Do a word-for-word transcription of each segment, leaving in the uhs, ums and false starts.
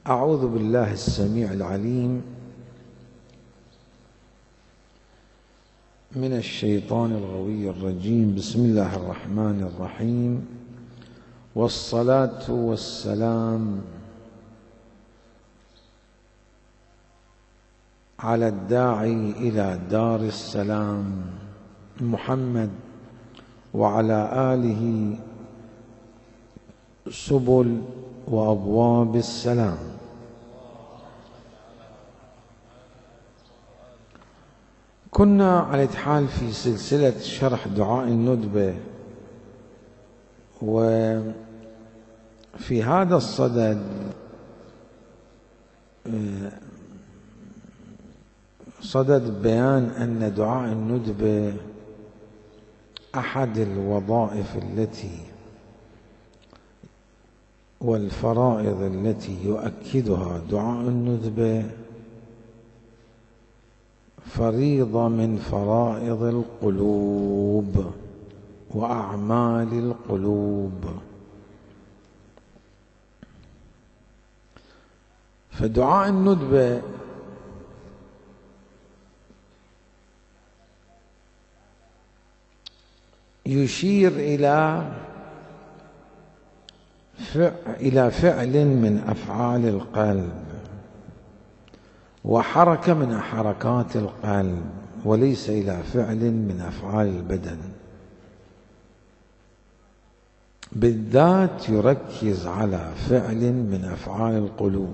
أعوذ بالله السميع العليم من الشيطان الغوي الرجيم. بسم الله الرحمن الرحيم، والصلاة والسلام على الداعي إلى دار السلام محمد وعلى آله سبل وأبواب السلام. كنا على حال في سلسلة شرح دعاء الندبة، وفي هذا الصدد صدد بيان أن دعاء الندبة أحد الوظائف التي والفرائض التي يؤكدها دعاء الندبة فريضة من فرائض القلوب وأعمال القلوب. فدعاء الندبة يشير إلى إلى فعل من أفعال القلب وحركة من حركات القلب، وليس إلى فعل من أفعال البدن. بالذات يركز على فعل من أفعال القلوب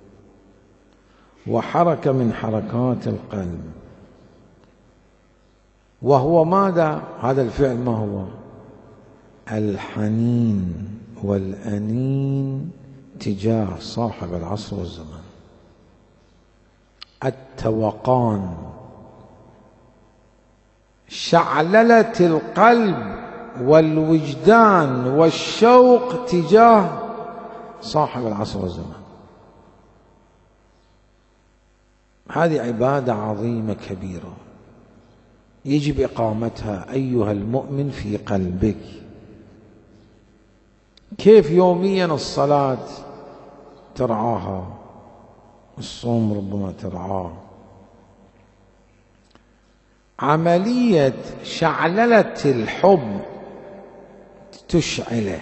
وحركة من حركات القلب، وهو ماذا؟ هذا الفعل ما هو؟ الحنين والأنين تجاه صاحب العصر والزمان، التوقان، شعللة القلب والوجدان والشوق تجاه صاحب العصر والزمان. هذه عبادة عظيمة كبيرة يجب إقامتها أيها المؤمن في قلبك. كيف يوميا الصلاة ترعاها، الصوم ربما ترعاه، عملية شعللة الحب تشعله،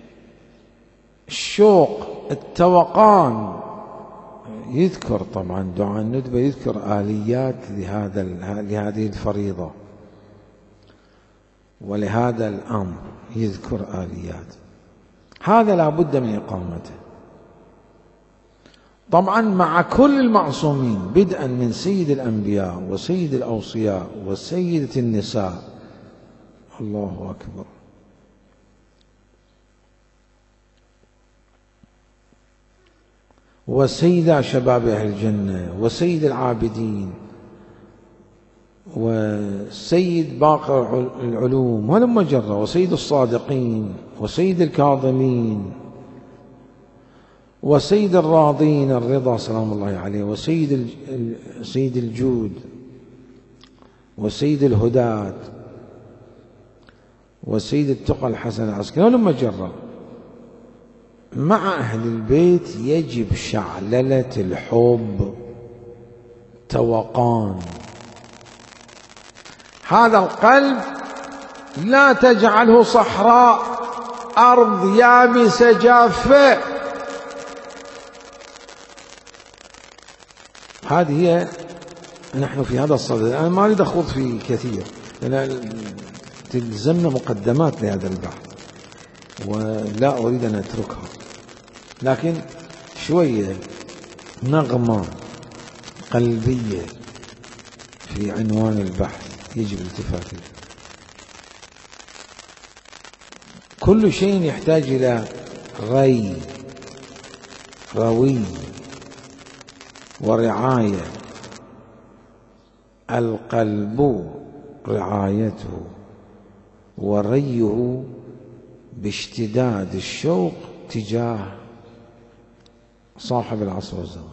الشوق، التوقان. يذكر طبعا دعاء الندبة يذكر آليات لهذا لهذه الفريضة ولهذا الأمر، يذكر آليات. هذا لا بد من إقامته طبعا مع كل المعصومين، بدءا من سيد الأنبياء وسيد الأوصياء وسيدة النساء. الله أكبر. وسيد شباب أهل الجنة وسيد العابدين وسيد باقي العلوم ولما جرى، وسيد الصادقين وسيد الكاظمين وسيد الراضين الرضا سلام الله عليه، وسيد سيد الجود وسيد الهداة وسيد التقى الحسن العسكري ولما جرى. مع أهل البيت يجب شعللة الحب، توقان. هذا القلب لا تجعله صحراء، أرض يابسة جافة. هذه هي. نحن في هذا الصدد أنا ما أريد أخوض فيه كثير لأن تلزمنا مقدمات لهذا البحث ولا أريد أن أتركها، لكن شوية نغمة قلبية في عنوان البحث يجب الالتفات له. كل شيء يحتاج إلى ري روي ورعاية. القلب رعايته وريه باشتداد الشوق تجاه صاحب العصر والزمان.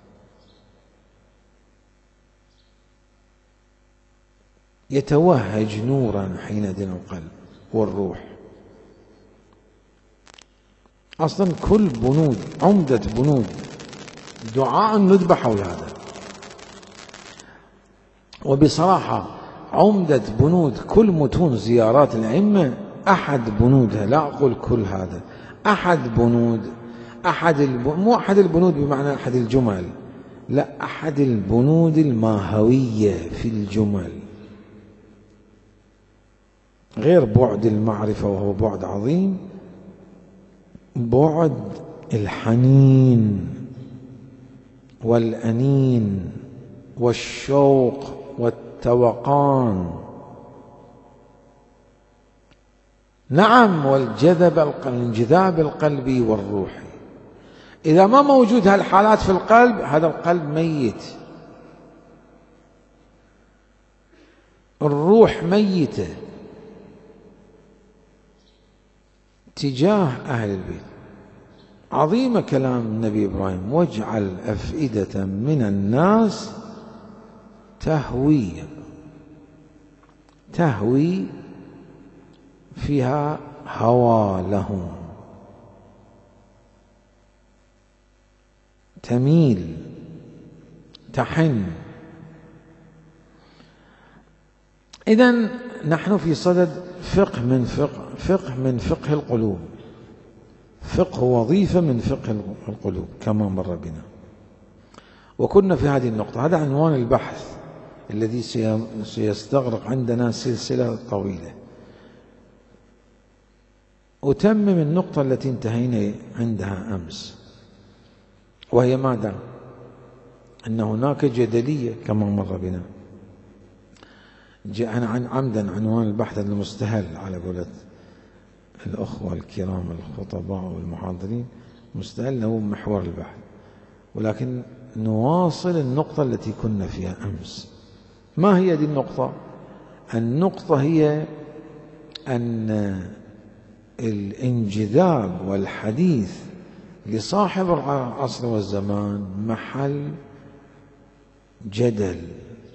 يتوهج نورا حينئذ القلب والروح. أصلا كل بنود عمدة بنود دعاء ندبة حول هذا. وبصراحة عمدة بنود كل متون زيارات الأئمة، أحد بنودها، لا أقول كل هذا، أحد بنود، أحد الب... مو أحد البنود بمعنى أحد الجمل، لا، أحد البنود الماهوية في الجمل، غير بعد المعرفة وهو بعد عظيم، بعد الحنين والأنين والشوق والتوقان، نعم، والجذب الانجذاب القلبي والروحي. إذا ما موجود هالحالات في القلب، هذا القلب ميت، الروح ميتة تجاه أهل البيت. عظيم كلام النبي إبراهيم: واجعل أفئدة من الناس تهوي تهوي فيها هوى لهم، تميل، تحن. إذن نحن في صدد فقه من فقه فقه من فقه القلوب، فقه وظيفة من فقه القلوب كما مر بنا، وكنا في هذه النقطة. هذا عنوان البحث الذي سيستغرق عندنا سلسلة طويلة. أتمم النقطة التي انتهينا عندها أمس، وهي ماذا؟ أن هناك جدلية كما مر بنا. جاءنا عن عمدا عنوان البحث المستهل على قولة الأخوة الكرام الخطباء والمحاضرين، مستهل هو محور البحث، ولكن نواصل النقطة التي كنا فيها أمس. ما هي دي النقطة؟ النقطة هي أن الانجذاب والحديث لصاحب العصر والزمان محل جدل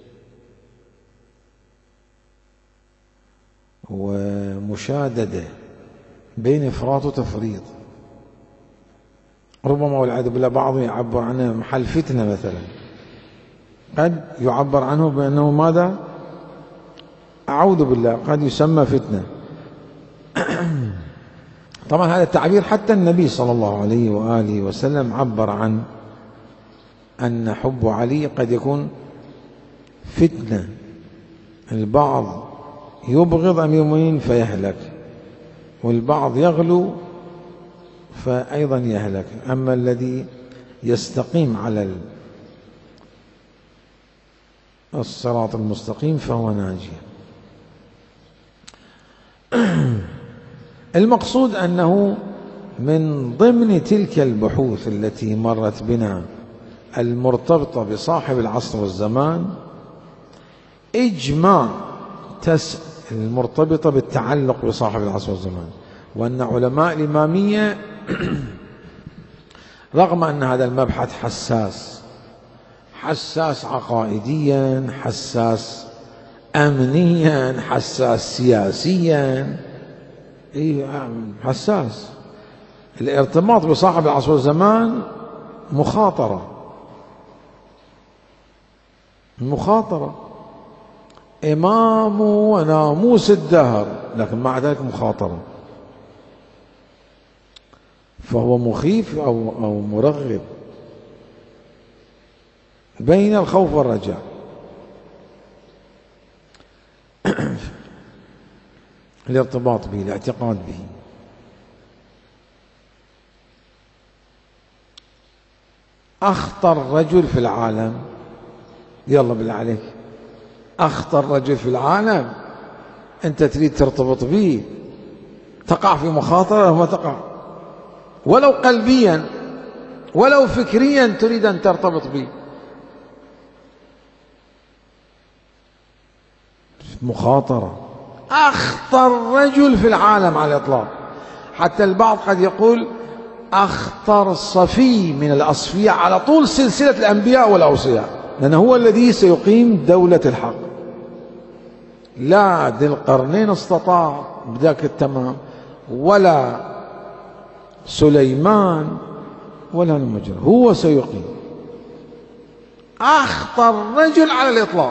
ومشاددة بين إفراط وتفريط. ربما والعياذ بالله بعضهم يعبر عنه محل فتنة مثلا، قد يعبر عنه بأنه ماذا؟ أعوذ بالله، قد يسمى فتنة. طبعا هذا التعبير حتى النبي صلى الله عليه وآله وسلم عبر عن أن حب علي قد يكون فتنة، البعض يبغض أمير المؤمنين فيهلك، والبعض يغلو فأيضا يهلك، أما الذي يستقيم على الصراط المستقيم فهو ناجي. المقصود أنه من ضمن تلك البحوث التي مرت بنا المرتبطة بصاحب العصر والزمان إجماع تس المرتبطة بالتعلق بصاحب العصر والزمان، وأن علماء الإمامية رغم أن هذا المبحث حساس، حساس عقائديا، حساس أمنيا، حساس سياسيا، حساس، الارتباط بصاحب العصر والزمان مخاطرة، مخاطرة، إمام وناموس الدهر، لكن مع ذلك مخاطرة، فهو مخيف أو أو مرغب بين الخوف والرجاء. الارتباط به، الاعتقاد به. أخطر رجل في العالم، يلا بالله عليك، أخطر رجل في العالم أنت تريد ترتبط به، تقع في مخاطرة وما تقع، ولو قلبيا ولو فكريا تريد أن ترتبط به، مخاطرة. أخطر رجل في العالم على الإطلاق، حتى البعض قد يقول أخطر صفي من الأصفياء على طول سلسلة الأنبياء والأوصياء، لأنه هو الذي سيقيم دولة الحق. لا ذي القرنين استطاع بذاك التمام، ولا سليمان، ولا المجرى، هو سيقيم. أخطر رجل على الإطلاق.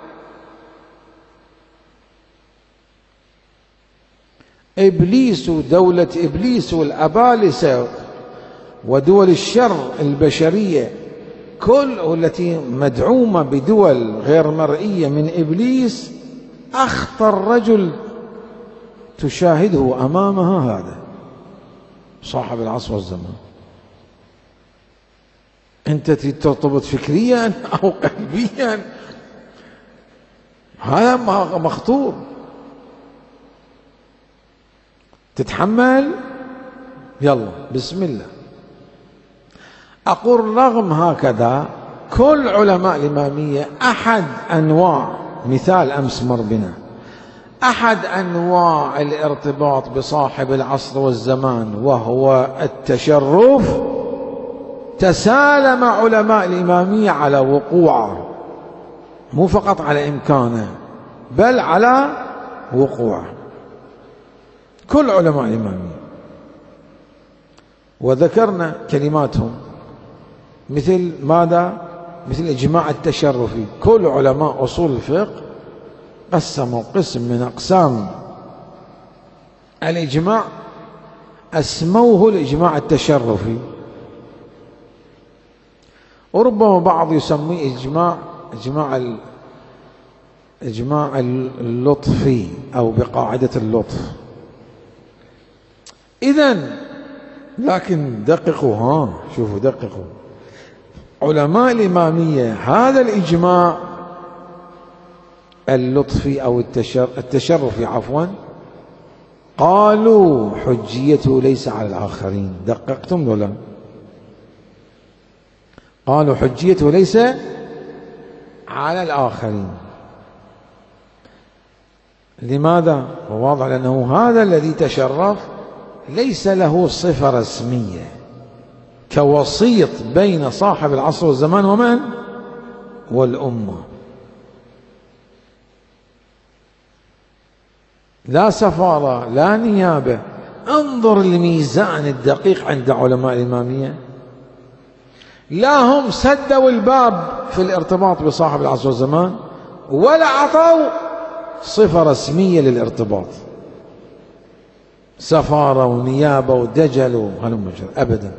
إبليس ودولة إبليس والأبالسة ودول الشر البشرية كل التي مدعومة بدول غير مرئية من إبليس، أخطر رجل تشاهده أمامها هذا صاحب العصر والزمان. أنت ترتبط فكريا أو قلبيا، هذا مخطور. تتحمل، يلا بسم الله. أقول رغم هكذا كل علماء الإمامية أحد أنواع، مثال أمس مر بنا، أحد أنواع الارتباط بصاحب العصر والزمان وهو التشرف، تسالم علماء الإمامية على وقوعه، مو فقط على إمكانه بل على وقوعه، كل علماء الإمامية. وذكرنا كلماتهم مثل ماذا؟ مثل إجماع التشرفي. كل علماء أصول الفقه قسموا قسم من أقسام الإجماع أسموه الإجماع التشرفي، وربما بعض يسميه إجماع إجماع إجماع اللطفي أو بقاعدة اللطف. إذن لكن دققوا، ها شوفوا دققوا، علماء الإمامية هذا الإجماع اللطفي أو التشرفي عفوا قالوا حجيته ليس على الآخرين. دققتم ولا؟ قالوا حجيته ليس على الآخرين. لماذا؟ وواضح لأنه هذا الذي تشرف ليس له صفة رسمية كوسيط بين صاحب العصر والزمان ومن؟ والأمة. لا سفارة لا نيابة. انظر الميزان الدقيق عند علماء الإمامية، لا هم سدوا الباب في الارتباط بصاحب العصر والزمان ولا عطوا صفة رسمية للارتباط، سفارة ونيابة ودجل وهلم جر، أبدا.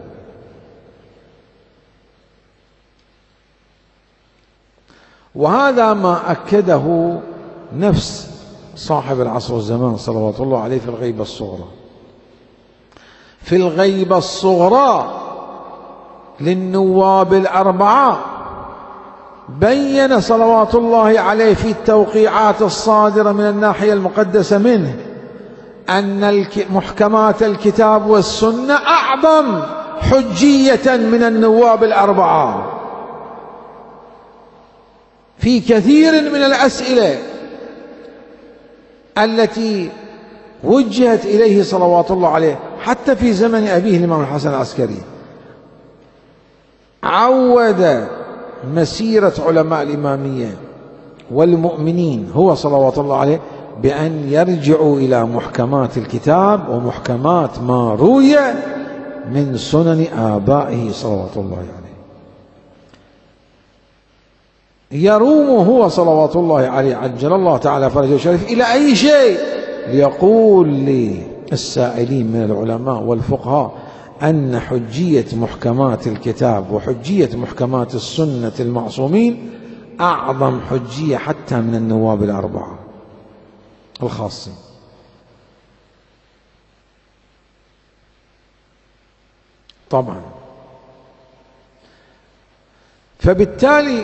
وهذا ما أكده نفس صاحب العصر والزمان صلوات الله عليه في الغيبة الصغرى. في الغيبة الصغرى للنواب الأربعة بين صلوات الله عليه في التوقيعات الصادرة من الناحية المقدسة منه أن محكمات الكتاب والسنة أعظم حجية من النواب الأربعة في كثير من الأسئلة التي وجهت إليه صلوات الله عليه. حتى في زمن أبيه الإمام الحسن العسكري عود مسيرة علماء الإمامية والمؤمنين هو صلوات الله عليه بأن يرجعوا إلى محكمات الكتاب ومحكمات ما روي من سنن آبائه صلوات الله عليه. يروم هو صلوات الله عليه عجل الله تعالى فرجه الشريف إلى أي شيء؟ ليقول للسائلين من العلماء والفقهاء أن حجية محكمات الكتاب وحجية محكمات السنة المعصومين أعظم حجية حتى من النواب الأربعة الخاصين. طبعا فبالتالي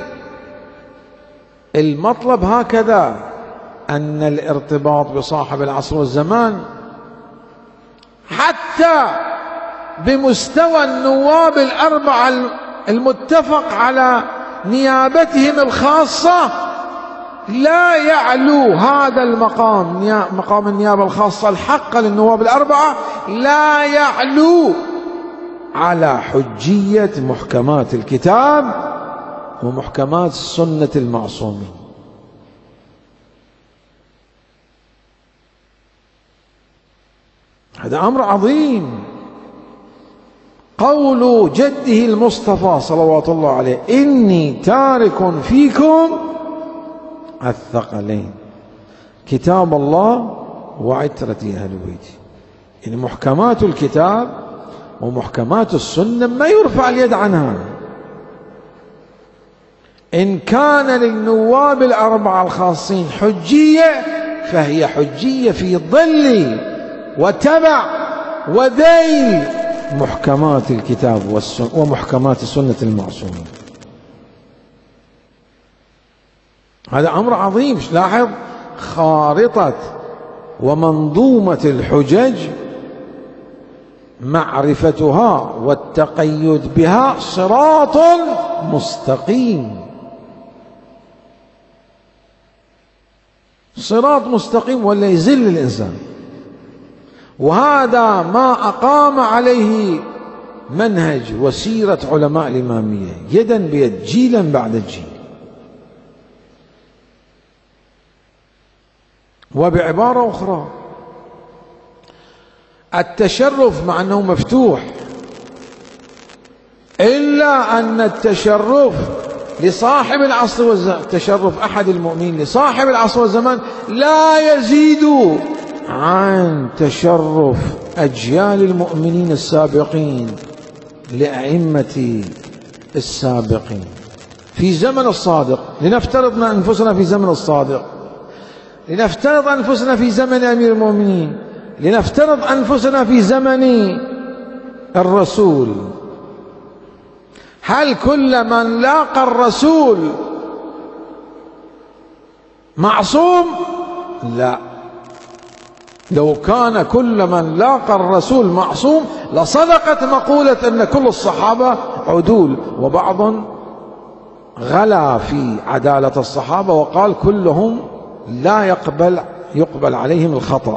المطلب هكذا أن الارتباط بصاحب العصر والزمان حتى بمستوى النواب الأربعة المتفق على نيابتهم الخاصة لا يعلو هذا المقام، مقام النيابة الخاصة الحق للنواب الأربعة لا يعلو على حجية محكمات الكتاب ومحكمات السنة المعصومين. هذا أمر عظيم. قول جده المصطفى صلوات الله عليه: إني تارك فيكم الثقلين، كتاب الله وعترتي أهل بيتي. يعني محكمات الكتاب ومحكمات السنة ما يرفع اليد عنها. إن كان للنواب الأربعة الخاصين حجية فهي حجية في ظل وتبع وذيل محكمات الكتاب والسنة ومحكمات السنة المعصومة. هذا أمر عظيم. لاحظ خارطة ومنظومة الحجج معرفتها والتقيد بها صراط مستقيم، صراط مستقيم ولا يزل الإنسان. وهذا ما أقام عليه منهج وسيرة علماء الإمامية يدا بيد، جيلا بعد جيل. وبعبارة أخرى، التشرف مع أنه مفتوح، إلا أن التشرف لصاحب العصر والزمان، تشرف أحد المؤمنين لصاحب العصر والزمان لا يزيد عن تشرف أجيال المؤمنين السابقين لأئمة السابقين في زمن الصادق. لنفترض أنفسنا في زمن الصادق، لنفترض أنفسنا في زمن أمير المؤمنين، لنفترض أنفسنا في زمن الرسول. هل كل من لاقى الرسول معصوم؟ لا. لو كان كل من لاقى الرسول معصوم لصدقت مقولة أن كل الصحابة عدول، وبعض غلا في عدالة الصحابة وقال كلهم لا يقبل يقبل عليهم الخطأ.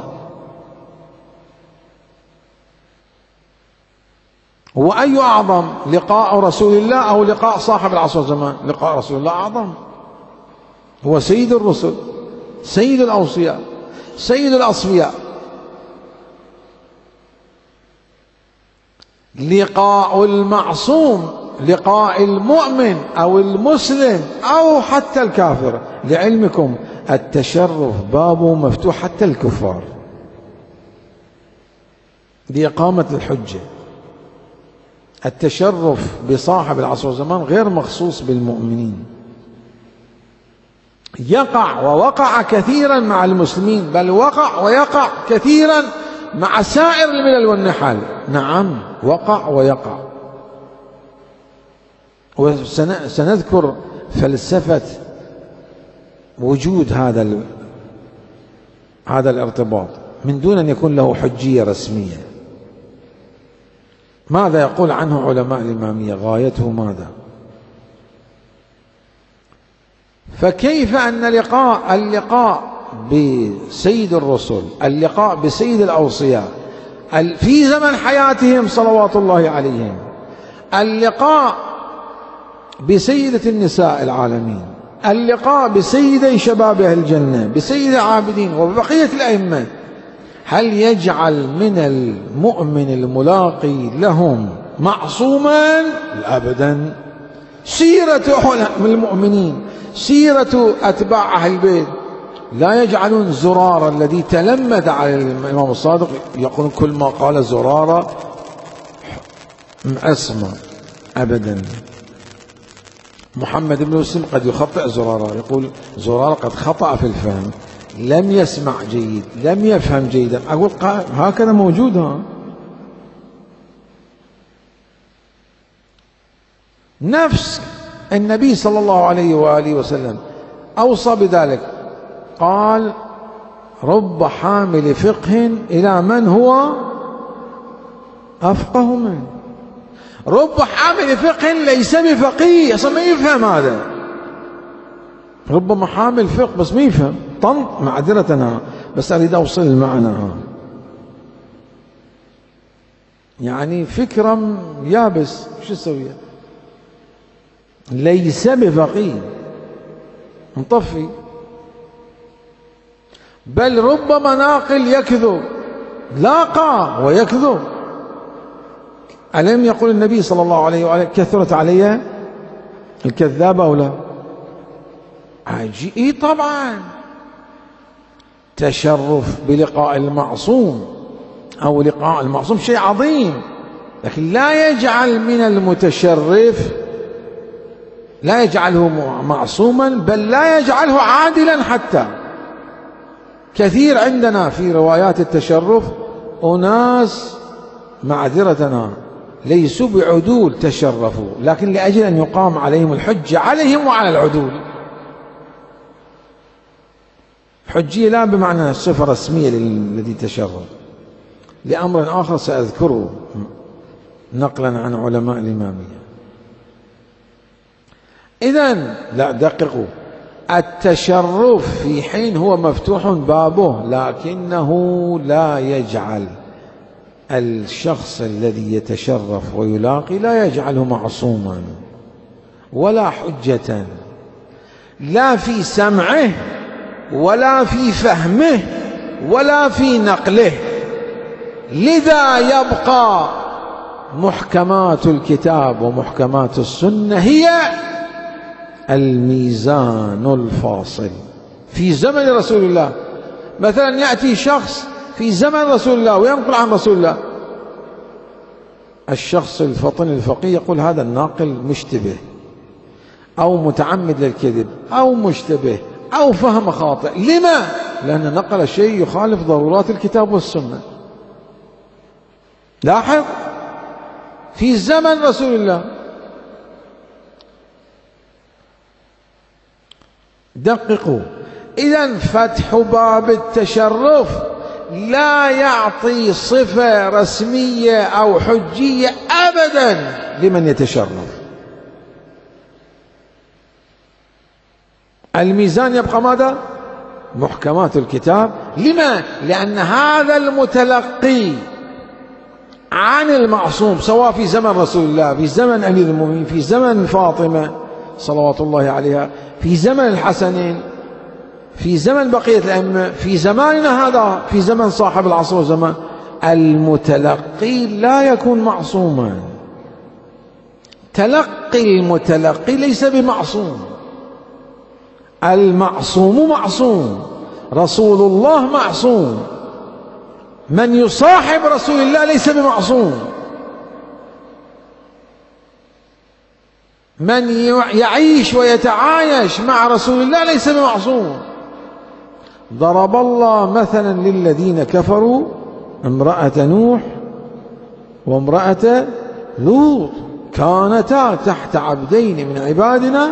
وأي أعظم، لقاء رسول الله أو لقاء صاحب العصر والزمان؟ لقاء رسول الله أعظم، هو سيد الرسل، سيد الأوصياء، سيد الأصفياء. لقاء المعصوم، لقاء المؤمن أو المسلم أو حتى الكافر، لعلمكم التشرف بابه مفتوح حتى الكفار لإقامة الحجة. التشرف بصاحب العصر والزمان غير مخصوص بالمؤمنين، يقع ووقع كثيرا مع المسلمين، بل وقع ويقع كثيرا مع سائر الملل والنحل. نعم وقع ويقع. وسنذكر فلسفة وجود هذا هذا الارتباط من دون أن يكون له حجية رسمية. ماذا يقول عنه علماء الإمامية؟ غايته ماذا؟ فكيف أن لقاء اللقاء بسيد الرسل، اللقاء بسيد الأوصياء في زمن حياتهم صلوات الله عليهم، اللقاء بسيدة النساء العالمين، اللقاء بسيدي شباب أهل الجنة، بسيد العابدين وبقية الأئمة، هل يجعل من المؤمن الملاقي لهم معصوما؟ أبدا. سيرة المؤمنين، سيرة أتباع أهل البيت لا يجعلون زرارة الذي تلمذ على الإمام الصادق يقولون كل ما قال زرارة عصمة، أبدا. محمد بن مسلم قد يخطئ زرارة، يقول زرارة قد خطأ في الفهم، لم يسمع جيد، لم يفهم جيدا. أقول هكذا موجودة. نفس النبي صلى الله عليه وآله وسلم أوصى بذلك، قال رب حامل فقه إلى من هو أفقه منه. رب حامل فقه ليس بفقيه، أصلا ما يفهم هذا. ربما حامل فقه بس ما يفهم، طنط معذرة، بس أريد أوصل المعنى. يعني فكرة يابس شو اسوي؟ ليس بفقيه، مطفي. بل ربما ناقل يكذب، لاقى ويكذب. ألم يقول النبي صلى الله عليه وآله كثرت علي الكذابة أو لا؟ عجيب طبعا. تشرف بلقاء المعصوم أو لقاء المعصوم شيء عظيم، لكن لا يجعل من المتشرف، لا يجعله معصوما، بل لا يجعله عادلا. حتى كثير عندنا في روايات التشرف أناس معذرتنا ليسوا بعدول تشرفوا، لكن لأجل أن يقام عليهم الحجة عليهم وعلى العدول. حجية لا بمعنى صفة رسمية للذي تشرف، لأمر آخر سأذكره نقلا عن علماء الإمامية. إذن لا دققوا، التشرف في حين هو مفتوح بابه، لكنه لا يجعل الشخص الذي يتشرف ويلاقي، لا يجعله معصوما ولا حجة، لا في سمعه ولا في فهمه ولا في نقله. لذا يبقى محكمات الكتاب ومحكمات السنة هي الميزان الفاصل في زمن رسول الله. مثلا يأتي شخص في زمن رسول الله وينقل عن رسول الله، الشخص الفطن الفقيه يقول هذا الناقل مشتبه أو متعمد للكذب أو مشتبه أو فهم خاطئ. لما؟ لأن نقل شيء يخالف ضرورات الكتاب والسنة. لاحظ في زمن رسول الله. دققوا، إذن فتح باب التشرف لا يعطي صفة رسمية أو حجية أبدا لمن يتشرف. الميزان يبقى ماذا؟ محكمات الكتاب. لما؟ لأن هذا المتلقي عن المعصوم سواء في زمن رسول الله، في زمن أمير المؤمنين، في زمن فاطمة صلوات الله عليها، في زمن الحسنين، في زمن بقية الأئمة، في زماننا هذا، في زمن صاحب العصر والزمان، المتلقي لا يكون معصوما. تلقي المتلقي ليس بمعصوم. المعصوم معصوم، رسول الله معصوم، من يصاحب رسول الله ليس بمعصوم، من يعيش ويتعايش مع رسول الله ليس بمعصوم. ضرب الله مثلا للذين كفروا امرأة نوح وامرأة لوط كانتا تحت عبدين من عبادنا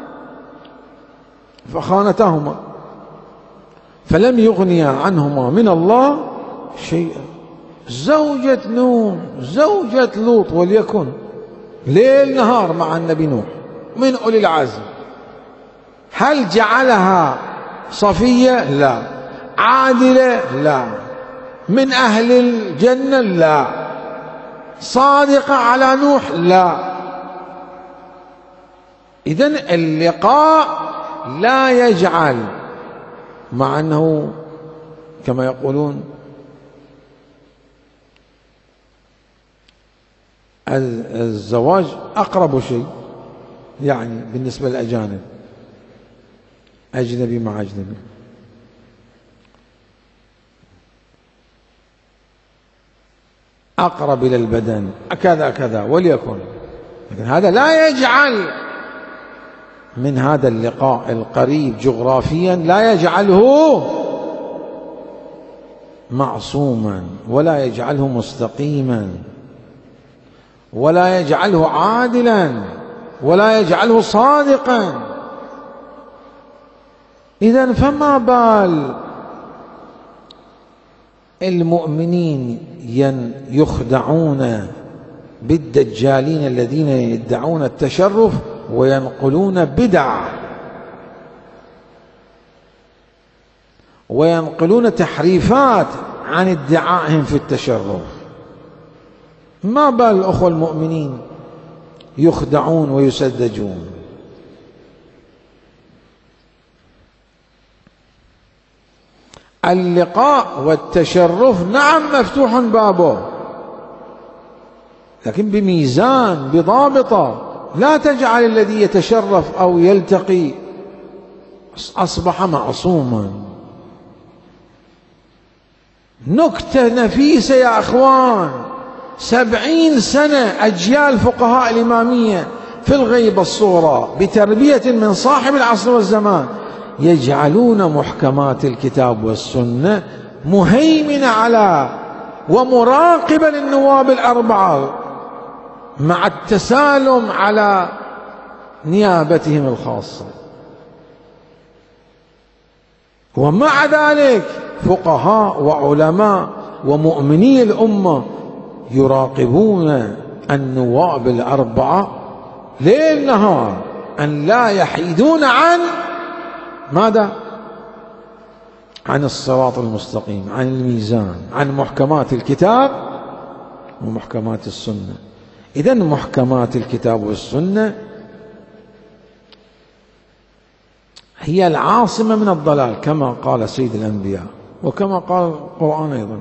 فخانتاهما فلم يغنيا عنهما من الله شيئا. زوجة نوح زوجة لوط، وليكن ليل نهار مع النبي نوح من أولي العزم. هل جعلها صفية؟ لا. عادلة؟ لا. من أهل الجنة؟ لا. صادقة على نوح؟ لا. إذن اللقاء لا يجعل، مع أنه كما يقولون الزواج أقرب شيء يعني بالنسبة للأجانب، أجنبي مع أجنبي، أقرب إلى البدن كذا كذا وليكن، لكن هذا لا يجعل من هذا اللقاء القريب جغرافيا لا يجعله معصوما ولا يجعله مستقيما ولا يجعله عادلا ولا يجعله صادقا. إذن فما بال المؤمنين يخدعون بالدجالين الذين يدعون التشرف وينقلون بدع وينقلون تحريفات عن ادعائهم في التشرف. ما بال الأخوة المؤمنين يخدعون ويسذجون. اللقاء والتشرف نعم مفتوح بابه، لكن بميزان، بضابطة، لا تجعل الذي يتشرف أو يلتقي أصبح معصوما. نكتة نفيسة يا أخوان، سبعين سنة أجيال فقهاء الإمامية في الغيبة الصغرى بتربية من صاحب العصر والزمان يجعلون محكمات الكتاب والسنة مهيمنة على ومراقبة للنواب الأربعة مع التسالم على نيابتهم الخاصة. ومع ذلك فقهاء وعلماء ومؤمني الأمة يراقبون النواب الأربعة ليل نهار أن لا يحيدون عن ماذا؟ عن الصراط المستقيم، عن الميزان، عن محكمات الكتاب ومحكمات السنة. إذن محكمات الكتاب والسنة هي العاصمة من الضلال كما قال سيد الأنبياء وكما قال القرآن أيضا.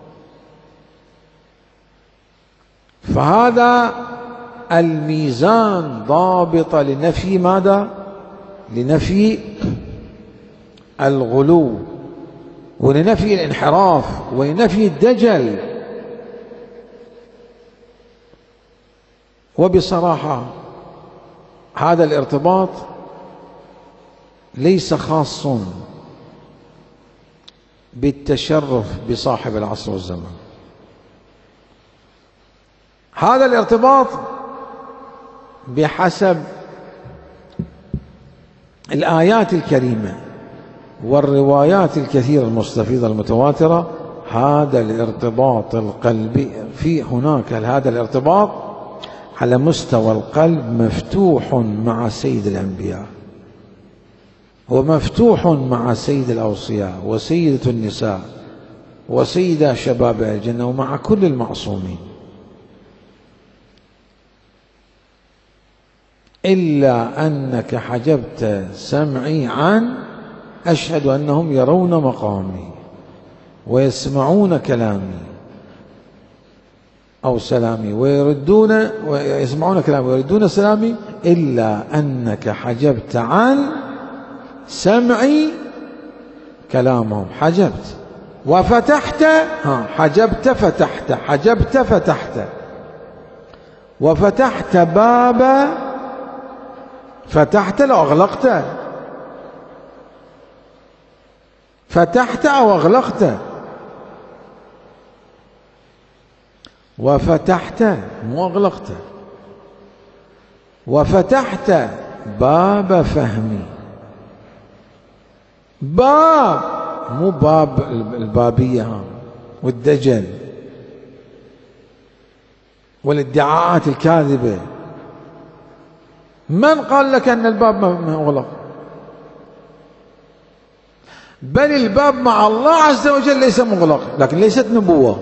فهذا الميزان ضابطة لنفي ماذا؟ لنفي الغلو ولنفي الانحراف ولنفي الدجل. وبصراحة هذا الارتباط ليس خاص بالتشرف بصاحب العصر والزمان، هذا الارتباط بحسب الآيات الكريمة والروايات الكثيرة المستفيضة المتواترة. هذا الارتباط القلبي في هناك هذا الارتباط على مستوى القلب مفتوح مع سيد الأنبياء ومفتوح مع سيد الأوصياء وسيدة النساء وسيدة شباب الجنة ومع كل المعصومين، إلا أنك حجبت سمعي عن أشهد أنهم يرون مقامي ويسمعون كلامي أو سلامي ويردون ويسمعون كلامي ويردون سلامي، إلا أنك حجبت عن سمعي كلامهم، حجبت وفتحت، ها حجبت فتحت، حجبت فتحت، وفتحت باب، فتحت لو أغلقت، فتحت أو أغلقت، وفتحت مو أغلقت، وفتحت باب فهمي، باب مو باب البابية والدجل والادعاءات الكاذبة. من قال لك أن الباب مغلق؟ بل الباب مع الله عز وجل ليس مغلق، لكن ليست نبوة.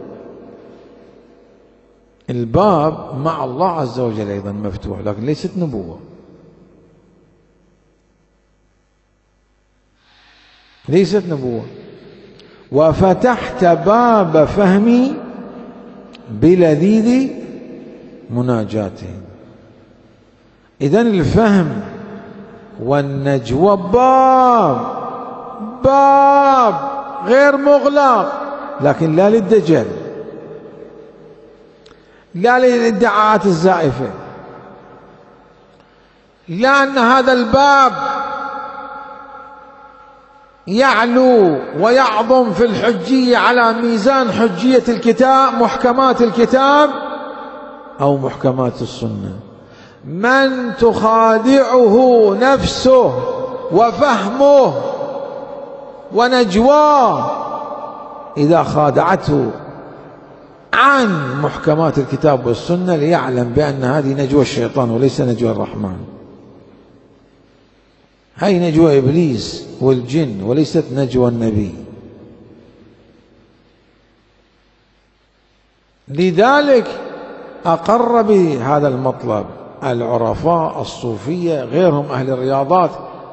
الباب مع الله عز وجل أيضا مفتوح لكن ليست نبوة، ليست نبوة. وفتحت باب فهمي بلذيذ مناجاتهم. إذن الفهم والنجوى باب باب غير مغلق، لكن لا للدجل، لا للادعاءات الزائفة، لا أن هذا الباب يعلو ويعظم في الحجية على ميزان حجية الكتاب، محكمات الكتاب أو محكمات السنة. من تخادعه نفسه وفهمه ونجواه إذا خادعته عن محكمات الكتاب والسنة ليعلم بأن هذه نجوى الشيطان وليس نجوى الرحمن، هاي نجوى إبليس والجن وليست نجوى النبي. لذلك أقر بهذا المطلب العرفاء الصوفية غيرهم أهل الرياضات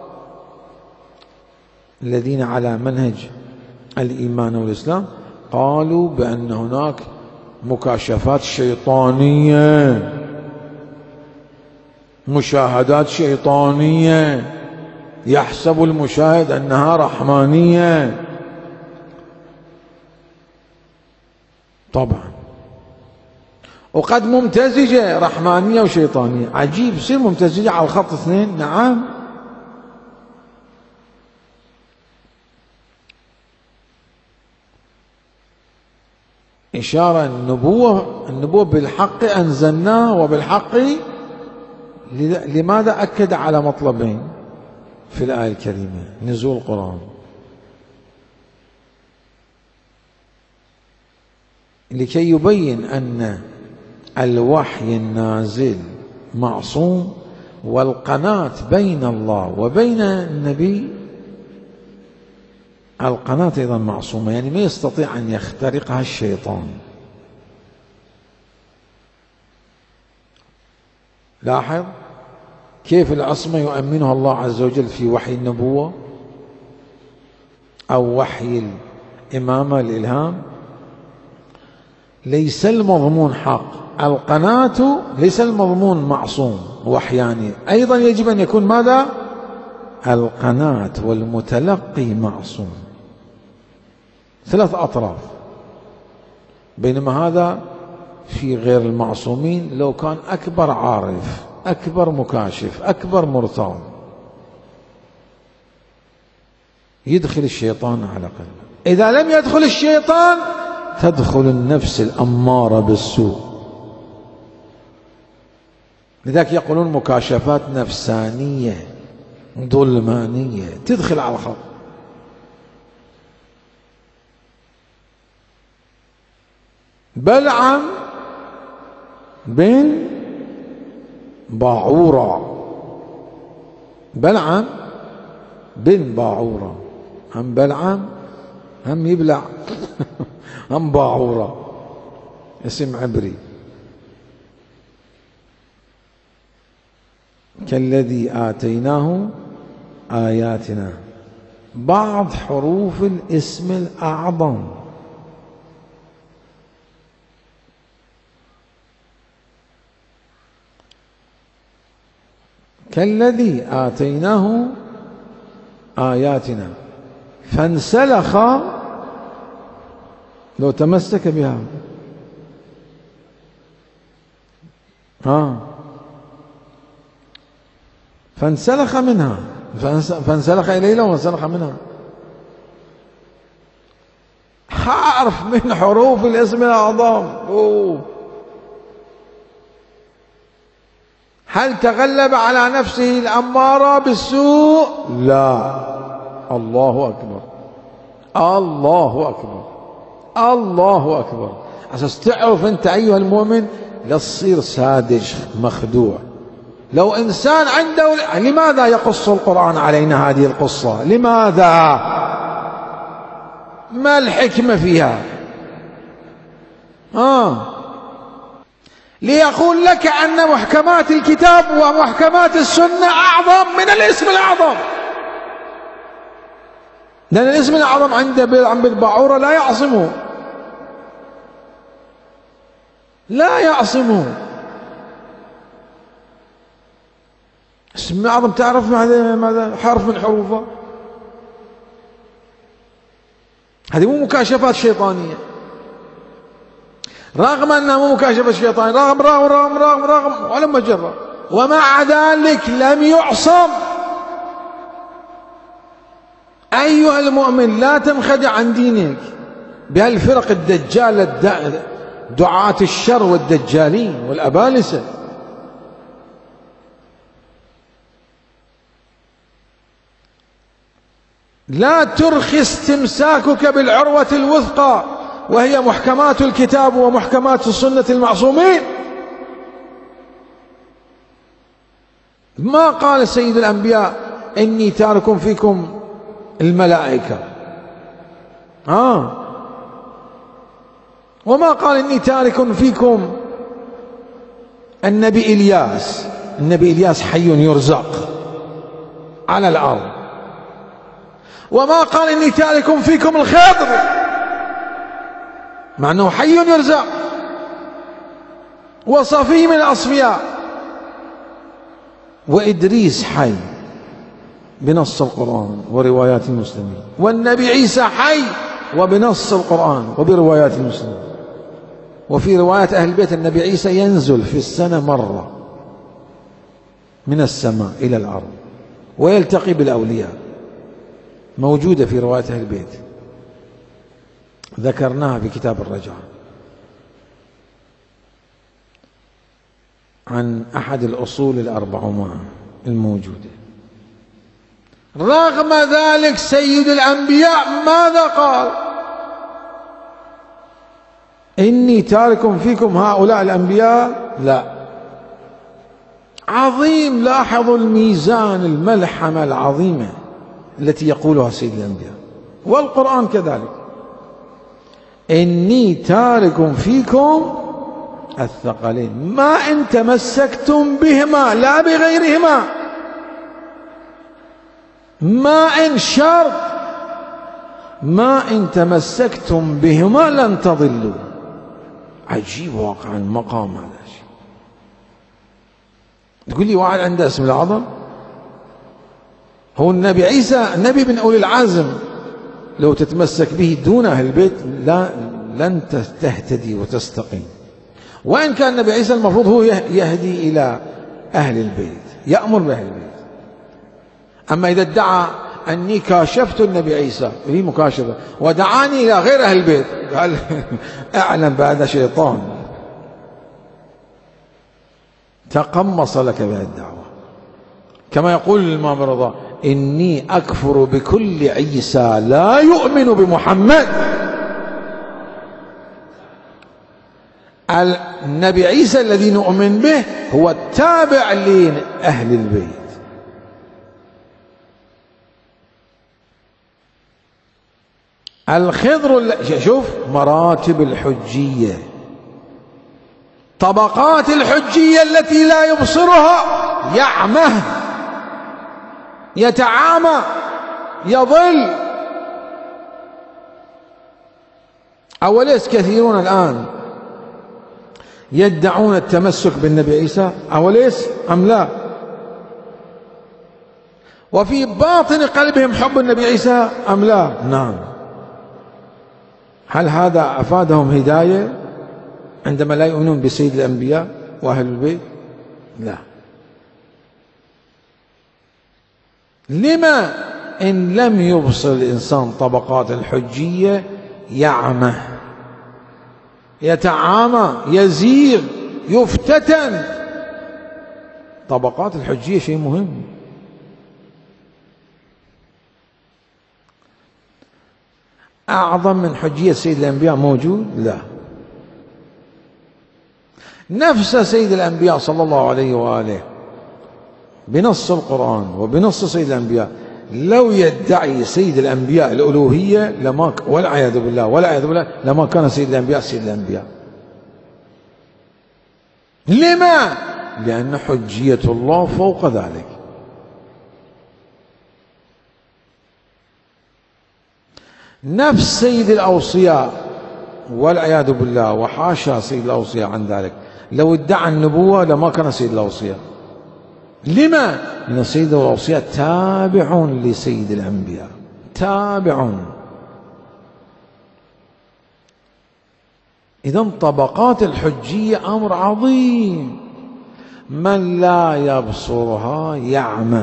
الذين على منهج الإيمان والإسلام، قالوا بأن هناك مكاشفات شيطانية، مشاهدات شيطانية، يحسب المشاهد أنها رحمانية. طبعا وقد ممتزجة رحمانية وشيطانية. عجيب يصير ممتزجة على الخط اثنين. نعم. إشارة النبوة النبوة بالحق أنزلناه، وبالحق لماذا أكد على مطلبين في الآية الكريمة؟ نزول القرآن لكي يبين أن الوحي النازل معصوم، والقناة بين الله وبين النبي القناة أيضا معصومة، يعني ما يستطيع أن يخترقها الشيطان. لاحظ كيف العصمة يؤمنها الله عز وجل في وحي النبوة أو وحي الإمامة الإلهام. ليس المضمون حق، القناة ليس المضمون معصوم وحياني، أيضا يجب أن يكون ماذا؟ القناة والمتلقي معصوم. ثلاث أطراف. بينما هذا في غير المعصومين لو كان أكبر عارف، أكبر مكاشف، أكبر مرتاض، يدخل الشيطان على قلبه. إذا لم يدخل الشيطان تدخل النفس الأمارة بالسوء. لذلك يقولون مكاشفات نفسانية ظلمانية تدخل على الخط. بلعم بن باعورة، بلعم بن باعورة، هم بلعم هم يبلع هم باعورة، اسم عبري. كالذي آتيناه آياتنا، بعض حروف الاسم الأعظم. كالذي آتيناه آياتنا فانسلخ، لو تمسك بها ها فانسلخ منها، فانسلخ إليه وانسلخ منها. حرف من حروف الاسم الأعظم. أوه. هل تغلب على نفسه الأمارة بالسوء؟ لا. الله أكبر، الله أكبر، الله أكبر. أساس تعرف أنت أيها المؤمن لا تصير ساذج مخدوع. لو إنسان عنده، لماذا يقص القرآن علينا هذه القصة؟ لماذا؟ ما الحكمة فيها؟ آه ليقول لك أن محكمات الكتاب ومحكمات السنة أعظم من الاسم الأعظم. لأن الاسم الأعظم عند بلعم بن باعورة لا يعصمه، لا يعصمه. اسم الأعظم تعرف ماذا؟ حرف من حروفه. هذه مو مكاشفات شيطانية، رغم أنها مو مكاشفة شيطانية، رغم رغم رغم رغم رغم ولم جرب، ومع ذلك لم يعصم. أيها المؤمن لا تنخدع عن دينك بهالفرق الدجال، دعاة الشر والدجالين والأبالسة. لا ترخي استمساكك بالعروة الوثقى وهي محكمات الكتاب ومحكمات السنة المعصومين. ما قال سيد الأنبياء إني تارك فيكم الملائكة، آه وما قال إني تارك فيكم النبي إلياس. النبي إلياس حي يرزق على الأرض. وما قال إني تارك فيكم الخضر، مع أنه حي يرزق وصفي من الأصفياء، وإدريس حي بنص القرآن وروايات المسلمين، والنبي عيسى حي وبنص القرآن وبروايات المسلمين. وفي روايات أهل البيت النبي عيسى ينزل في السنة مرة من السماء إلى الأرض ويلتقي بالأولياء، موجودة في روايات أهل البيت، ذكرناها في كتاب الرجعة عن أحد الأصول الأربعمائة الموجودة. رغم ذلك سيد الأنبياء ماذا قال؟ إني تارك فيكم هؤلاء الأنبياء. لا، عظيم. لاحظوا الميزان، الملحمة العظيمة التي يقولها سيد الأنبياء، والقرآن كذلك. إني تارك فيكم الثقلين ما إن تمسكتم بهما لا بغيرهما، ما إن شرط، ما إن تمسكتم بهما لن تضلوا. عجيب واقعا مقام هذا الشيء. تقول لي واحد عنده اسم العظم، هو النبي عيسى نبي من أولي العزم، لو تتمسك به دون أهل البيت لا لن تهتدي وتستقيم. وإن كان النبي عيسى المفروض هو يهدي إلى أهل البيت، يأمر بأهل البيت. أما إذا ادعى أني كاشفت النبي عيسى، هي مكاشفة، ودعاني إلى غير أهل البيت، قال اعلم بهذا شيطان تقمص لك بها الدعوة. كما يقول الإمام الرضا: إني أكفر بكل عيسى لا يؤمن بمحمد. النبي عيسى الذي نؤمن به هو التابع لأهل البيت. الخضر، شوف مراتب الحجية، طبقات الحجية التي لا يبصرها، يعمى، يتعامى، يضل. أوليس كثيرون الآن يدعون التمسك بالنبي عيسى؟ أوليس أم لا؟ وفي باطن قلبهم حب النبي عيسى أم لا؟ نعم. هل هذا أفادهم هداية عندما لا يؤمنون بسيد الأنبياء وأهل البيت؟ لا. لما إن لم يبصر الإنسان طبقات الحجية يعمى، يتعامى، يزيغ، يفتتن. طبقات الحجية شيء مهم. أعظم من حجية سيد الأنبياء موجود؟ لا. نفس سيد الأنبياء صلى الله عليه وآله بنص القرآن وبنص سيد الأنبياء، لو يدعي سيد الأنبياء الألوهية لما والعياذ بالله والعياذ بالله لما كان سيد الأنبياء سيد الأنبياء. لما؟ لأن حجية الله فوق ذلك. نفس سيد الأوصياء والعياذ بالله وحاشا سيد الأوصياء عن ذلك، لو ادعى النبوة لما كان سيد الأوصياء. لما؟ لأن سيد الأوصياء تابع لسيد الأنبياء، تابع. إذن طبقات الحجية أمر عظيم، من لا يبصرها يعمى.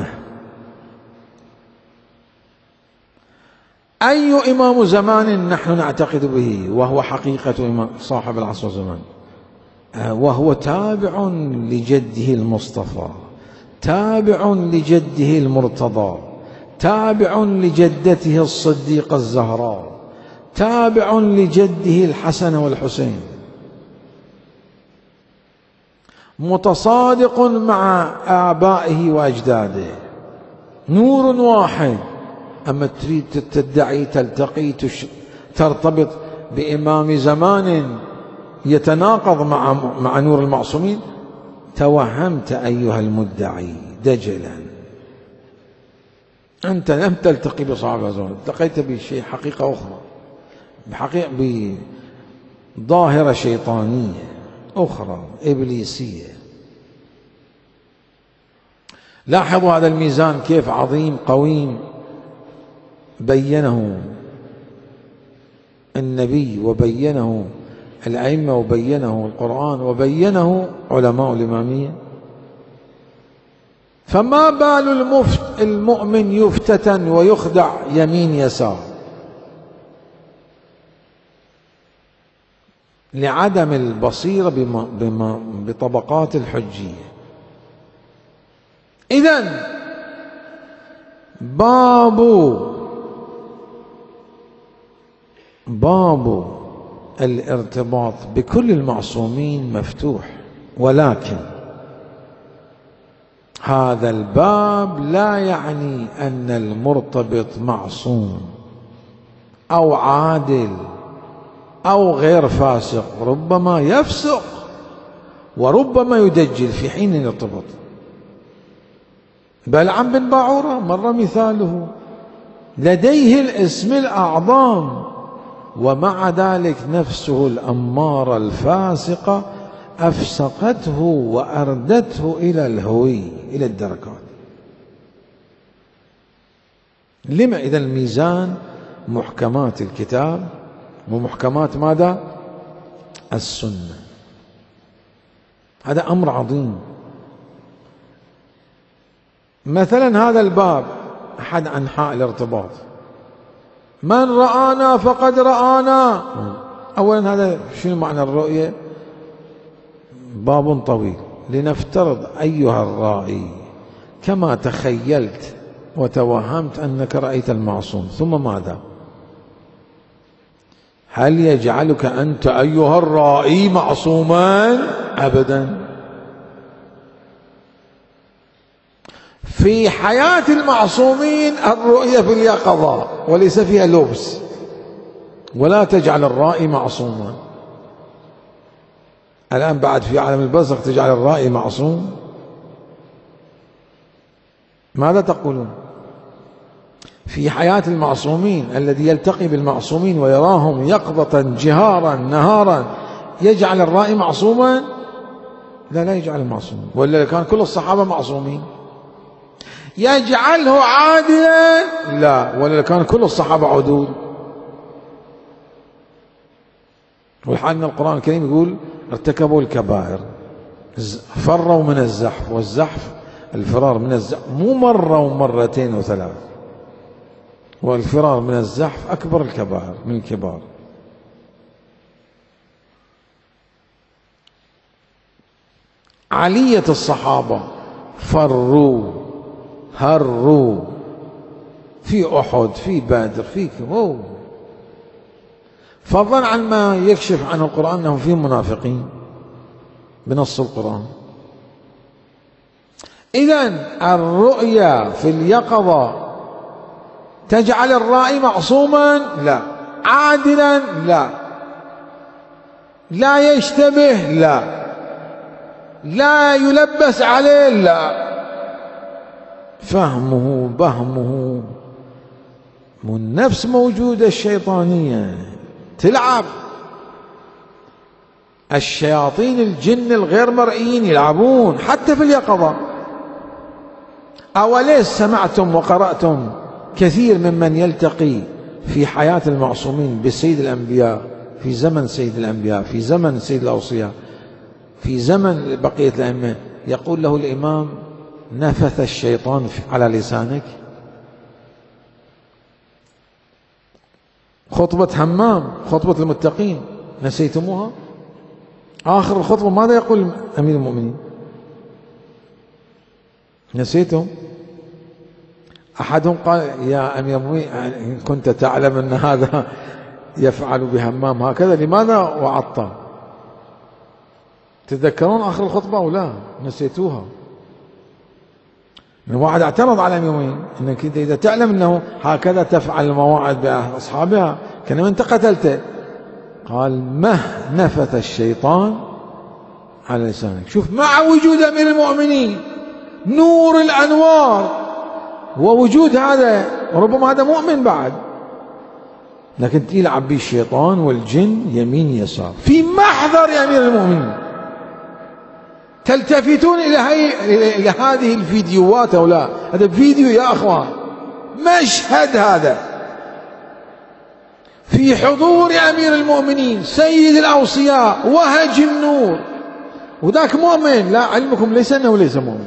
أي إمام زمان نحن نعتقد به وهو حقيقة صاحب العصر والزمان، وهو تابع لجده المصطفى، تابع لجده المرتضى، تابع لجدته الصديقة الزهراء، تابع لجده الحسن والحسين، متصادق مع آبائه وأجداده، نور واحد. أما تريد تدعي تلتقي ترتبط بإمام زمان يتناقض مع مع نور المعصومين، توهمت أيها المدعي دجلا. أنت لم تلتقي بصاحب الزمان، التقيت بشيء حقيقة أخرى، بحقيقة بظاهرة شيطانية. أخرى إبليسية. لاحظوا هذا الميزان كيف عظيم قويم، بينه النبي وبينه الأئمة وبينه القرآن وبينه علماء الإمامية. فما بال المفت المؤمن يفتتن ويخدع يمين يسار لعدم البصيرة بما بما بطبقات الحجية. إذن باب باب الارتباط بكل المعصومين مفتوح، ولكن هذا الباب لا يعني أن المرتبط معصوم أو عادل أو غير فاسق، ربما يفسق وربما يدجل في حين يرتبط. بلعم بن باعورة مر مثاله، لديه الاسم الأعظم ومع ذلك نفسه الأمارة الفاسقة أفسقته وأردته إلى الهوي، إلى الدركات. لما إذا الميزان محكمات الكتاب ومحكمات ماذا؟ السنة. هذا أمر عظيم. مثلا هذا الباب أحد أنحاء الارتباط، من رآنا فقد رآنا. أولا هذا شنو معنى الرؤية؟ باب طويل. لنفترض أيها الرائي كما تخيلت وتوهمت أنك رأيت المعصوم، ثم ماذا؟ هل يجعلك أنت أيها الرائي معصوما؟ أبدا. في حياة المعصومين الرؤية في اليقظة وليس فيها لبس، ولا تجعل الرائي معصوما. الآن بعد في عالم البرزخ تجعل الرائي معصوم؟ ماذا تقولون؟ في حياة المعصومين الذي يلتقي بالمعصومين ويراهم يقظة جهارا نهارا يجعل الرائي معصوما؟ لا، لا يجعل معصوما. ولا كان كل الصحابة معصومين؟ يجعله عادلا؟ لا، ولا كان كل الصحابة عدول. والحال ان القرآن الكريم يقول ارتكبوا الكبائر، فروا من الزحف، والزحف الفرار من الزحف مو مرة ومرتين وثلاث، والفرار من الزحف أكبر الكبائر من الكبار. علية الصحابة فروا هروا في أحد في بدر في كهو، فضلا عن ما يكشف عنه القرآن أنهم فيهم منافقين بنص القرآن. إذن الرؤيا في اليقظة تجعل الرائي معصوما؟ لا. عادلا؟ لا. لا يشتبه؟ لا. لا يلبس عليه؟ لا. فهمه بهمه، والنفس موجودة الشيطانية تلعب، الشياطين الجن الغير مرئيين يلعبون حتى في اليقظة. أوليس سمعتم وقرأتم كثير ممن يلتقي في حياة المعصومين بسيد الأنبياء، في زمن سيد الأنبياء، في زمن سيد الأوصياء، في زمن بقية الأئمة، يقول له الإمام نفث الشيطان على لسانك؟ خطبة همام، خطبة المتقين، نسيتموها؟ آخر الخطبة ماذا يقول أمير المؤمنين؟ نسيتم؟ أحدهم قال يا أمير المؤمنين إن كنت تعلم أن هذا يفعل بهمام هكذا لماذا وعظته؟ تتذكرون آخر الخطبة أو لا؟ نسيتوها. واحد اعترض على أمير المؤمنين أنك أنت إذا تعلم أنه هكذا تفعل المواعظ بأصحابها كان أنت قتلته. قال مه نفث الشيطان على لسانك. شوف، مع وجود أمير المؤمنين نور الأنوار ووجود هذا، وربما هذا مؤمن بعد، لكن يلعب به الشيطان والجن يمين يسار في محضر أمير المؤمنين. تلتفتون إلى, هي إلى هذه الفيديوهات أو لا؟ هذا فيديو يا أخوان، مشهد هذا في حضور أمير المؤمنين سيد الأوصياء وهج النور، وذاك مؤمن، لا علمكم ليس أنه ليس مؤمن،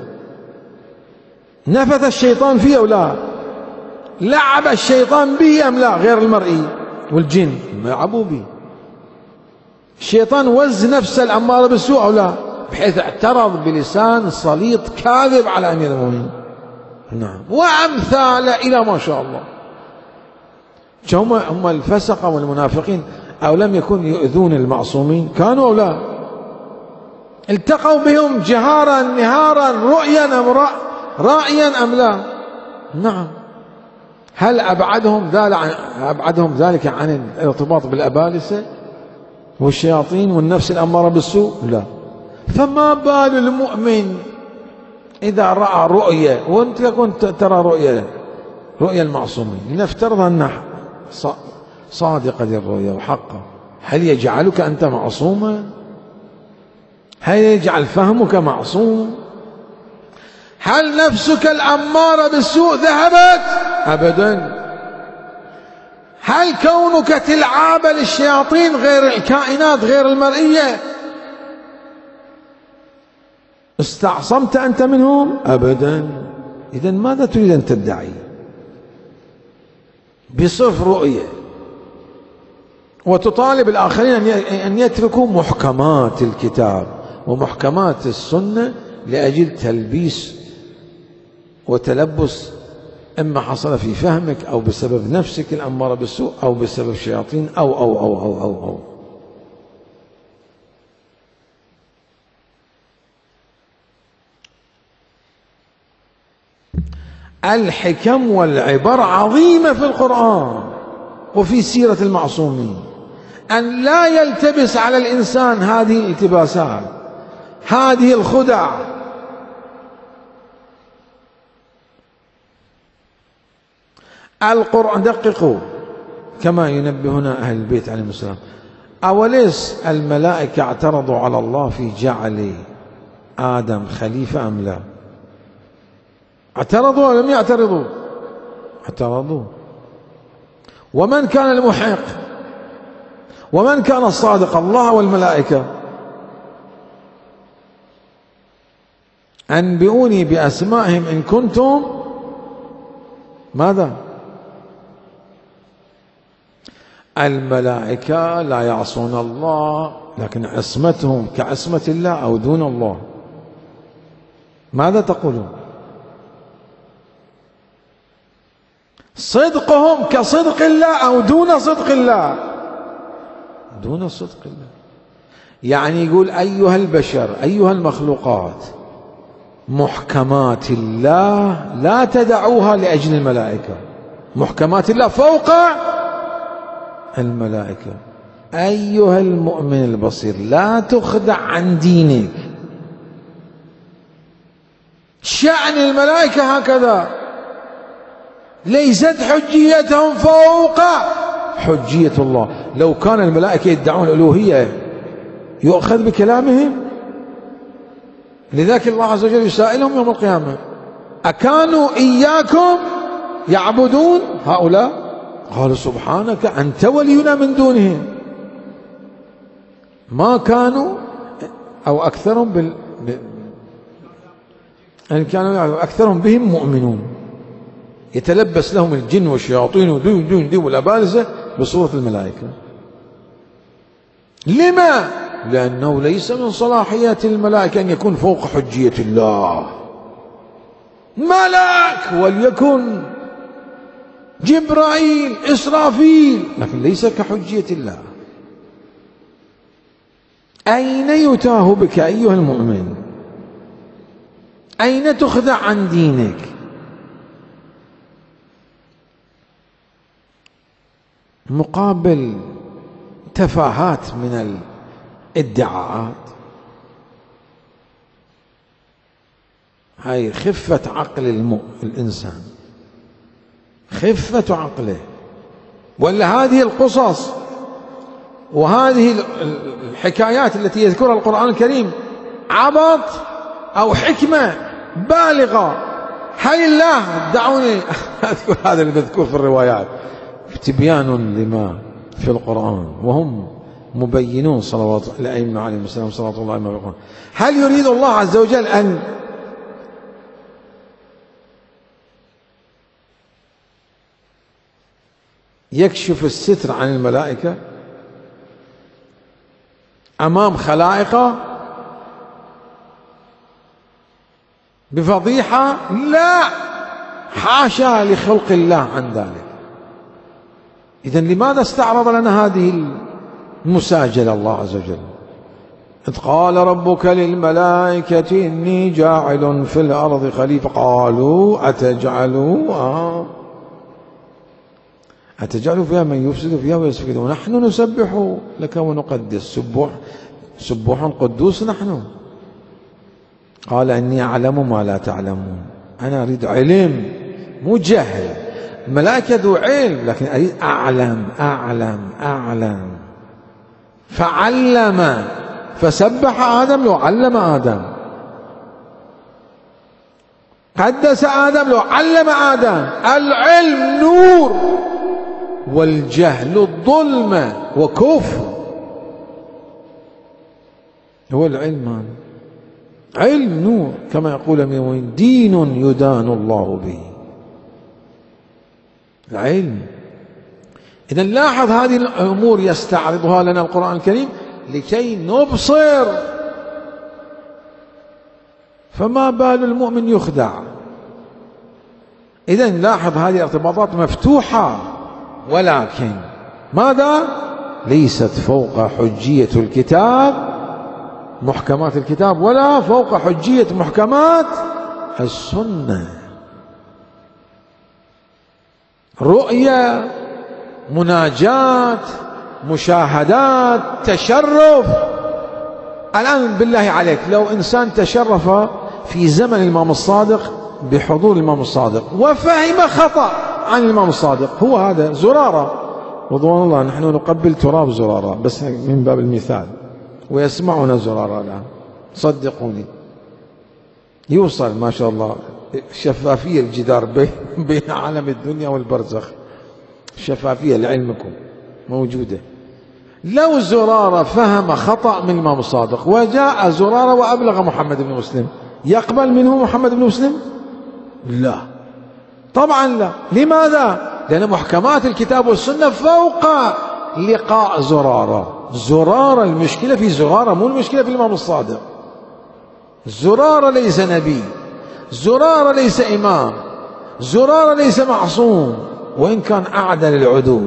نفث الشيطان فيه أو لا؟ لعب الشيطان به أم لا؟ غير المرئي والجن لعبوا به. الشيطان وز نفس الأمارة بالسوء أو لا؟ بحيث اعترض بلسان صليط كاذب على أمير المؤمنين. نعم، وأمثال إلى ما شاء الله. هم هم الفسقة والمنافقين أو لم يكن يؤذون المعصومين؟ كانوا أو لا؟ التقوا بهم جهارا نهارا رؤيا أم رأيا أم لا؟ نعم. هل أبعدهم ذلك أبعدهم ذلك عن الارتباط بالأبالسة والشياطين والنفس الأمارة بالسوء؟ لا. فما بال المؤمن إذا رأى رؤية، وأنت كنت ترى رؤية رؤية المعصومين، لنفترض أنها صادقة للرؤية وحقة، هل يجعلك أنت معصوما؟ هل يجعل فهمك معصوم؟ هل نفسك الأمارة بالسوء ذهبت؟ أبدا. هل كونك تلعاب للشياطين غير الكائنات غير المرئية استعصمت أنت منهم؟ أبدا. إذن ماذا تريد أن تدعي؟ بصف رؤية وتطالب الآخرين أن يتركوا محكمات الكتاب ومحكمات السنة لأجل تلبيس وتلبس إما حصل في فهمك أو بسبب نفسك الأمارة بالسوء أو بسبب شياطين أو أو أو أو أو, أو. الحكم والعبر عظيمة في القرآن وفي سيرة المعصومين، أن لا يلتبس على الإنسان هذه الالتباسات، هذه الخدع. القرآن دققوا كما ينبهنا أهل البيت عليهم السلام، أوليس الملائكة اعترضوا على الله في جعل آدم خليفة أم لا؟ اعترضوا ولم يعترضوا؟ اعترضوا. ومن كان المحق ومن كان الصادق؟ الله والملائكة. أنبئوني بأسمائهم إن كنتم ماذا؟ الملائكة لا يعصون الله، لكن عصمتهم كعصمة الله أو دون الله. ماذا تقولون؟ صدقهم كصدق الله أو دون صدق الله؟ دون صدق الله. يعني يقول أيها البشر أيها المخلوقات، محكمات الله لا تدعوها لأجل الملائكة، محكمات الله فوق الملائكة. أيها المؤمن البصير لا تخدع عن دينك، شأن الملائكة هكذا، ليست حجيتهم فوق حجية الله. لو كان الملائكة يدعون الألوهية يؤخذ بكلامهم؟ لذلك الله عز وجل يسائلهم يوم القيامة: أكانوا إياكم يعبدون هؤلاء؟ قالوا سبحانك أنت ولينا من دونهم. ما كانوا أو أكثرهم بال... أن كانوا أكثرهم بهم مؤمنون، يتلبس لهم الجن والشياطين ودون دون دي والأبالسة بصورة الملائكة. لما؟ لأنه ليس من صلاحيات الملائكة أن يكون فوق حجية الله. ملك وليكن جبرائيل إسرافيل، لكن ليس كحجية الله. أين يتاه بك أيها المؤمن؟ أين تخدع عن دينك؟ مقابل تفاهات من الادعاءات، هاي خفة عقل المؤمن الإنسان، خفة عقله. ولا هذه القصص وهذه الحكايات التي يذكرها القرآن الكريم عبط أو حكمة بالغة. هل الله دعوني أذكر هذا اللي مذكور في الروايات تبيان لما في القرآن وهم مبينون صلوات الأئمة عليهم السلام صلوات الله عليهم وسلم. هل يريد الله عز وجل أن يكشف الستر عن الملائكة أمام خلائقه بفضيحة؟ لا، حاشا لخلق الله عن ذلك. إذن لماذا استعرض لنا هذه المساجلة الله عز وجل؟ إذ قال ربك للملائكة إني جاعل في الأرض خليفة قالوا أتجعلوا آه أتجعل فيها من يفسد فيها ويسفك ونحن نسبح لك ونقدس سبوح سبوح قدوس نحن. قال إني أعلم ما لا تعلمون. أنا أريد علم مو جهل. الملائكة ذو علم لكن أريد أعلم أعلم أعلم. فعلم فسبح آدم لو علم آدم، قدس آدم لو علم آدم. العلم نور والجهل الظلمة وكفر. هو العلم هذا علم نور كما يقول المؤمنون دين يدان الله به. العلم. إذا لاحظ هذه الأمور يستعرضها لنا القرآن الكريم لكي نبصر. فما بال المؤمن يخدع؟ إذا لاحظ هذه الارتباطات مفتوحة، ولكن ماذا؟ ليست فوق حجية الكتاب محكمات الكتاب ولا فوق حجية محكمات السنة. رؤية، مناجات، مشاهدات، تشرف. الآن بالله عليك لو إنسان تشرف في زمن الإمام الصادق بحضور الإمام الصادق وفهم خطأ عن الإمام الصادق، هو هذا زرارة رضوان الله، نحن نقبل تراب زرارة بس من باب المثال، ويسمعنا زرارة الآن صدقوني. يوصل ما شاء الله شفافية الجدار بين عالم الدنيا والبرزخ، شفافية لعلمكم موجودة. لو زرارة فهم خطأ من الإمام الصادق وجاء زرارة وأبلغ محمد بن مسلم، يقبل منه محمد بن مسلم؟ لا طبعا لا. لماذا؟ لأن محكمات الكتاب والسنة فوق لقاء زرارة. زرارة المشكلة في زرارة، مو المشكلة في الإمام الصادق. زرارة ليس نبي، زرارة ليس إمام، زرارة ليس معصوم وإن كان أعدل العدول.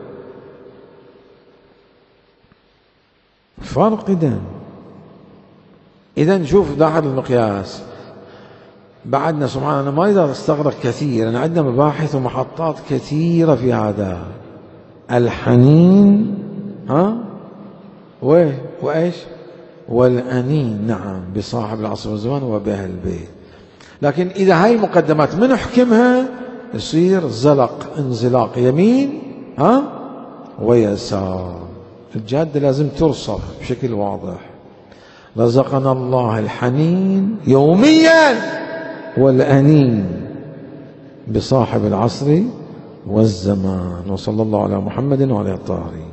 فرق إذن. إذن شوف لاحظ المقياس. بعدنا سبحان الله ما إذا استغرق كثير، أنا عندنا مباحث ومحطات كثيرة في هذا. الحنين ها وإيه وإيش والأنين، نعم، بصاحب العصر والزمان وبأهل البيت. لكن إذا هاي المقدمات من حكمها يصير زلق انزلاق يمين ها ويسار. الجادة لازم ترصف بشكل واضح. رزقنا الله الحنين يوميا والأنين بصاحب العصر والزمان. وصلى الله على محمد وعلى الطاهرين.